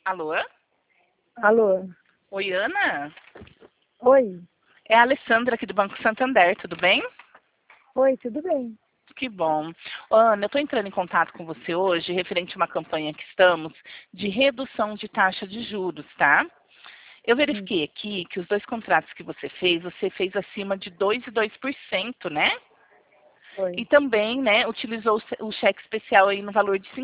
Alô? Alô? Oi, Ana? Oi? É a Alessandra aqui do Banco Santander, tudo bem? Oi, tudo bem? Que bom. Ana, eu estou entrando em contato com você hoje referente a uma campanha que estamos de redução de taxa de juros, tá? Eu verifiquei aqui que os dois contratos que você fez acima de 2,2%, né? Oi. E também, né, utilizou o cheque especial aí no valor de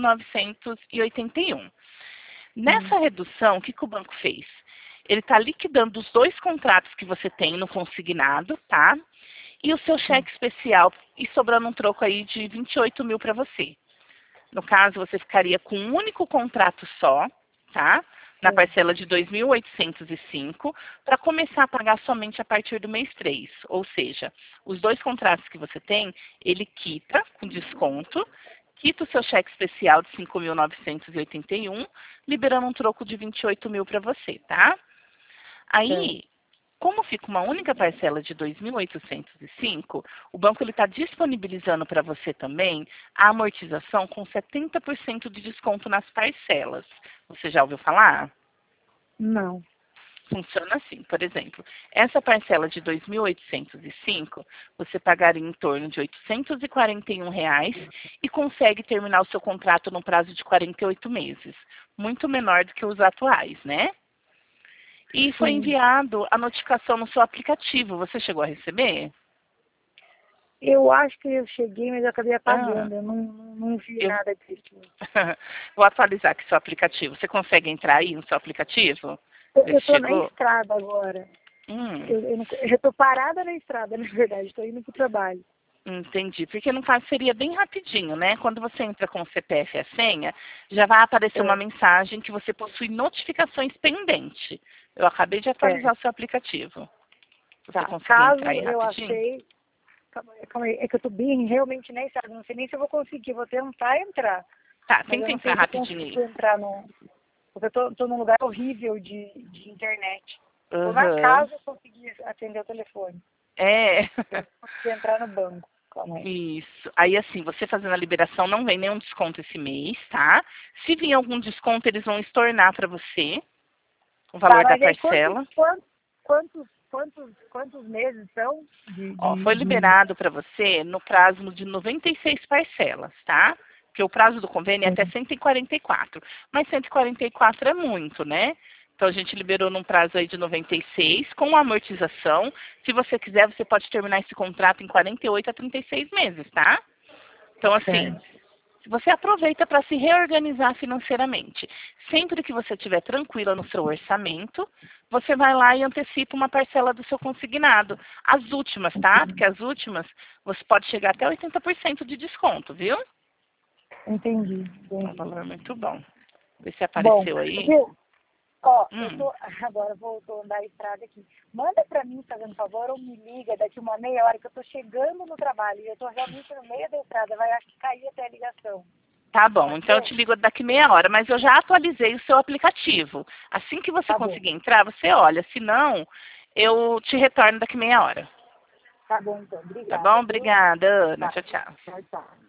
5.981. Nessa redução, o que o banco fez? Ele está liquidando os dois contratos que você tem no consignado, tá? E o seu cheque especial, e sobrando um troco aí de 28 mil para você. No caso, você ficaria com um único contrato só, tá? Na parcela de 2.805, para começar a pagar somente a partir do mês 3. Ou seja, os dois contratos que você tem, ele quita com desconto, quita o seu cheque especial de 5.981, liberando um troco de 28 mil para você, tá? Aí, como fica uma única parcela de 2.805, o banco está disponibilizando para você também a amortização com 70% de desconto nas parcelas. Você já ouviu falar? Não. Funciona assim, por exemplo, essa parcela de 2.805, você pagaria em torno de R$ 841 e consegue terminar o seu contrato no prazo de 48 meses. Muito menor do que os atuais, né? E foi enviado a notificação no seu aplicativo. Você chegou a receber? Eu acho que eu cheguei, mas eu acabei Ah, apagando. Eu não vi eu nada disso. vou atualizar aqui seu aplicativo. Você consegue entrar aí no seu aplicativo? Ver Eu se tô na chegou? estrada agora. Hum, Eu tô parada na estrada, na verdade. Tô indo pro trabalho. entendi. Porque no caso seria bem rapidinho, né? Quando você entra com o CPF e a senha, já vai aparecer uma mensagem que você possui notificações pendentes. Eu acabei de atualizar o seu aplicativo. Se você Tá. conseguir entrar Caso aí eu rapidinho. achei... Calma aí. É que eu tô bem realmente na estrada. Não sei nem se eu vou conseguir. Vou tentar entrar. Tá, Mas eu tenta não entrar sei se eu rapidinho aí. consigo entrar no... Porque eu tô num lugar horrível de internet. Por um Aham. acaso eu consegui atender o telefone. É. Eu consegui entrar no banco. Calma aí. Isso. Aí, assim, você fazendo a liberação, não vem nenhum desconto esse mês, tá? Se vir algum desconto, eles vão estornar para você o Tá, valor da mas aí parcela. quantos meses são Ó, foi liberado para você no prazo de 96 parcelas, tá? Porque o prazo do convênio é até 144. Mas 144 é muito, né? Então a gente liberou num prazo aí de 96, com amortização. Se você quiser, você pode terminar esse contrato em 48 a 36 meses, tá? Então, assim, você aproveita para se reorganizar financeiramente. Sempre que você estiver tranquila no seu orçamento, você vai lá e antecipa uma parcela do seu consignado. As últimas, tá? Porque as últimas você pode chegar até 80% de desconto, viu? Entendi, É um entendi. valor muito bom. Vê se Bom, apareceu aí. viu? Ó, eu Hum, tô, agora eu vou andar a estrada aqui. Manda pra mim, fazendo favor, ou me liga daqui uma meia hora que eu tô chegando no trabalho e eu tô realmente no meio da estrada, vai acho que cair até a ligação. tá bom, Pode então eu ser? te ligo daqui meia hora, mas eu já atualizei o seu aplicativo. Assim que você Tá bom. conseguir entrar, você olha. Se não, eu te retorno daqui meia hora. Tá bom então. Tá bom? Obrigada, viu? Obrigada, Ana. Tá. Tchau, tchau. Tchau, tchau.